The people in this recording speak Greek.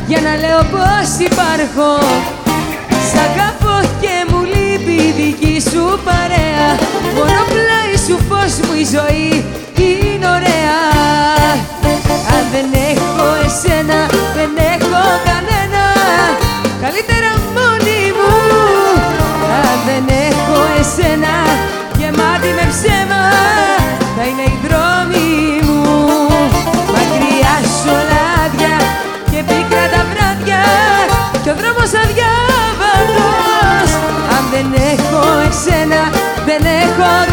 για να λέω πως υπάρχω. Σ' αγαπώ και μου λείπει η δική σου παρέα. Μόνο πλάι σου, φως μου, η ζωή είναι ωραία. Αν δεν έχω εσένα, δεν έχω κανένα. Καλύτερα μόνη μου. Αν δεν έχω εσένα, γεμάτη με ψέμα θα είναι οι δρόμοι μου. Μακριά σου λάδια και πίκρα τα βράδια κι ο δρόμος αδιάβατος. Αν δεν έχω εσένα, δεν έχω